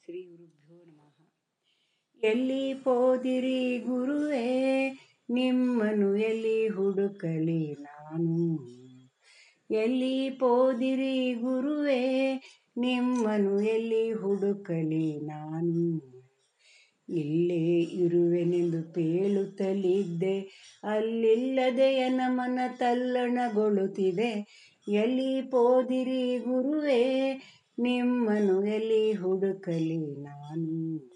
ಶ್ರೀ ಗುರುಭ್ಯೋ ನಮಃ. ಎಲ್ಲಿ ಪೋದಿರಿ ಗುರುವೇ, ನಿಮ್ಮನು ಎಲ್ಲಿ ಹುಡುಕಲಿ ನಾನು. ಎಲ್ಲಿ ಪೋದಿರಿ ಗುರುವೇ, ನಿಮ್ಮನು ಎಲ್ಲಿ ಹುಡುಕಲಿ ನಾನು. ಇಲ್ಲೇ ಇರುವೆನೆಂದು ಪೇಳುತ್ತಲಿದ್ದೆ, ಅಲ್ಲಿಲ್ಲದೆಯನ ಮನ ತಲ್ಲಣಗೊಳ್ಳುತ್ತಿದೆ. ಎಲ್ಲಿ ಪೋದಿರಿ ಗುರುವೇ, ನಿಮ್ಮನು ಎಲ್ಲಿ ಹುಡುಕಲಿ ನಾನು.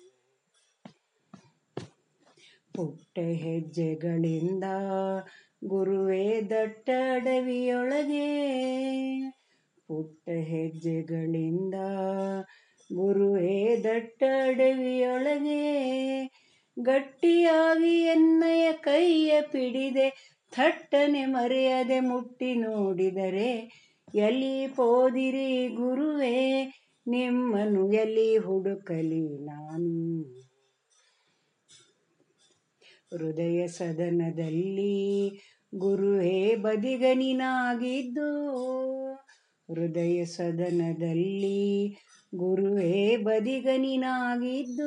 ಪುಟ್ಟ ಹೆಜ್ಜೆಗಳಿಂದ ಗುರುವೇ ದಟ್ಟ ಅಡವಿಯೊಳಗೆ, ಪುಟ್ಟ ಹೆಜ್ಜೆಗಳಿಂದ ಗುರುವೇ ದಟ್ಟ ಅಡವಿಯೊಳಗೆ, ಗಟ್ಟಿಯಾಗಿ ಎನ್ನಯ ಕೈಯ ಪಿಡಿದೆ, ಥಟ್ಟನೆ ಮರೆಯದೆ ಮುಟ್ಟಿ ನೋಡಿದರೆ. ಎಲ್ಲಿ ಪೋದಿರಿ ಗುರುವೇ, ನಿಮ್ಮನು ಎಲ್ಲಿ ಹುಡುಕಲಿ ನಾನು. ಹೃದಯ ಸದನದಲ್ಲಿ ಗುರುವೇ ಬದಿಗನಿನಾಗಿದ್ದು, ಹೃದಯ ಸದನದಲ್ಲಿ ಗುರುವೇ ಬದಿಗನಿನಾಗಿದ್ದು,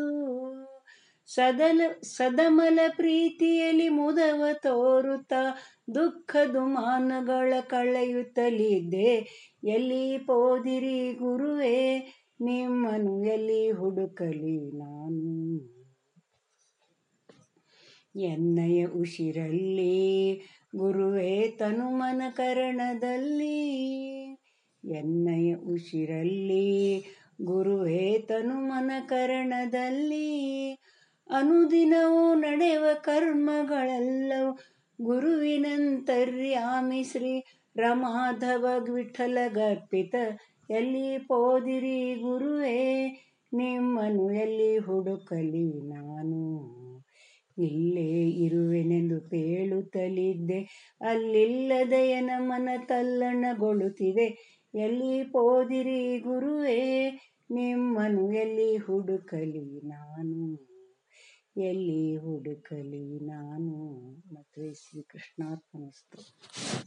ಸದಮಲ ಪ್ರೀತಿಯಲ್ಲಿ ಮುದವ ತೋರುತ್ತಾ ದುಃಖ ದುಮಾನಗಳ ಕಳೆಯುತ್ತಲಿದ್ದೆ. ಎಲ್ಲಿ ಪೋದಿರಿ ಗುರುವೇ, ನಿಮ್ಮನು ಎಲ್ಲಿ ಹುಡುಕಲಿ ನಾನು. ಎನ್ನಯ ಉಸಿರಲ್ಲಿ ಗುರುವೇ ತನುಮನ ಕರಣದಲ್ಲಿ, ಎನ್ನಯ ಉಸಿರಲ್ಲಿ ಗುರುವೇ ತನುಮನ ಕರಣದಲ್ಲಿ, ಅನುದಿನವೂ ನಡೆವ ಕರ್ಮಗಳೆಲ್ಲವೂ ಗುರುವಿನಂತರ್ಯಾಮಿ ಶ್ರೀ ರಮಾಧವ ವಿಠಲಗರ್ಪಿತ. ಎಲ್ಲಿ ಪೋದಿರಿ ಗುರುವೇ, ನಿಮ್ಮನು ಎಲ್ಲಿ ಹುಡುಕಲಿ ನಾನು. ಇಲ್ಲೇ ಇರುವೆನೆಂದು ಪೇಳುತ್ತಲಿದ್ದೆ, ಅಲ್ಲಿಲ್ಲದೆಯನ ಮನ ತಲ್ಲಣಗೊಳ್ಳುತ್ತಿದೆ. ಎಲ್ಲಿ ಪೋದಿರಿ ಗುರುವೇ, ನಿಮ್ಮನು ಎಲ್ಲಿ ಹುಡುಕಲಿ ನಾನು. ಎಲ್ಲಿ ಹುಡುಕಲಿ ನಾನು. ಮತ್ತು ಶ್ರೀ ಕೃಷ್ಣಾರ್ಪಣಮಸ್ತು.